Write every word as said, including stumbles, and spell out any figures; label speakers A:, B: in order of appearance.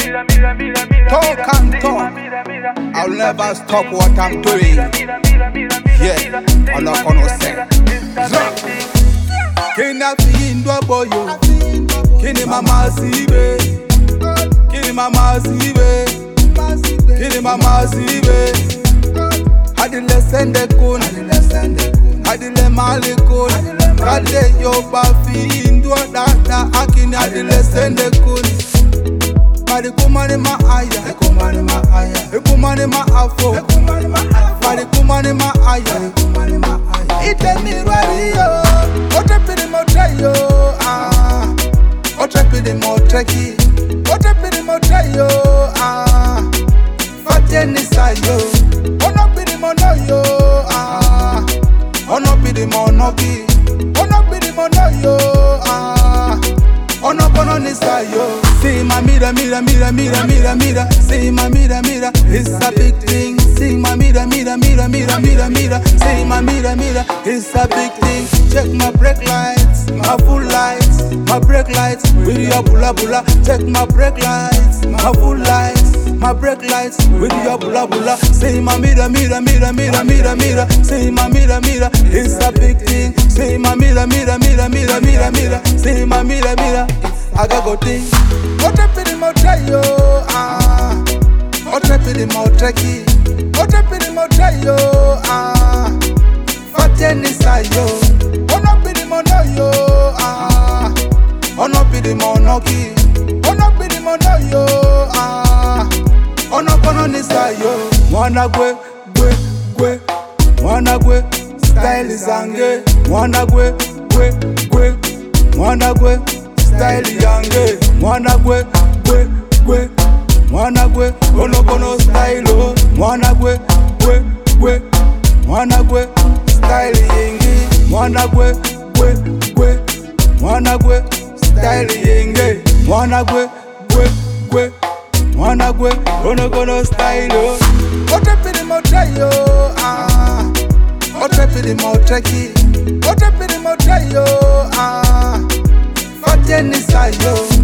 A: Talk and talk. I'll never stop what I'm doing. Yeah, I'm not gonna say. Kina fiindwa boyo, kini mama sibe, kini mama sibe, kini mama sibe. Adile sende kun, adile mali kun, kade yo ba fiindwa dada akini adile sende kun. Mari kumani ma aya, kumani ma aya, kumani ma afo, mari kumani ma aya, kumani ma aya. Ite mi radio, ote pidi mo trayo, ah, ote pidi mo treki, ote pidi mo trayo, ah, fate ni sayo, ono pidi mo noyo, ah, ono pidi mo noki, ono pidi mo noyo, ah, ono kono ni sayo. See my mira, mira, mira, mira, mira, mira. See my mira, mira, it's a big thing. See my mira, mira, mira, mira, mira, mira. See my mira, mira, it's a big thing. Check my brake lights, my full lights, my brake lights. With your bula bula. Check my brake lights, my full lights, my brake lights. With your bula bula. See my mira, mira, mira, mira, mira, mira. See my mira, mira, it's a big thing. See my mira, mira, mira, mira, mira, mira. See my mira, mira. I got go thing. Ote pidi mo trayo, ah. Ote pidi mo treki, ote pidi mo trayo, ah. Fate ni sayo, ono pidi mo noyo, ah. Ono pidi mo noki, ono pidi mo noyo, ah. Ono kono ni sayo. Mwana gwe, gwe, gwe, mwana gwe, style zange. Mwana gwe, gwe, gwe, mwana gwe, style yange. Mwana gwe, gwe, gwe, mwana gwe, ono kono style o. Mwana gwe, gwe, gwe, mwana gwe, style yengi. Mwana gwe, gwe, gwe, mwana gwe, style yengi. Mwana gwe, gwe, gwe, mwana gwe, ono kono style o. Ote pidi mo trayo, ah. Ote pidi mo treki, ote pidi mo trayo, ah. Fate ni sayo.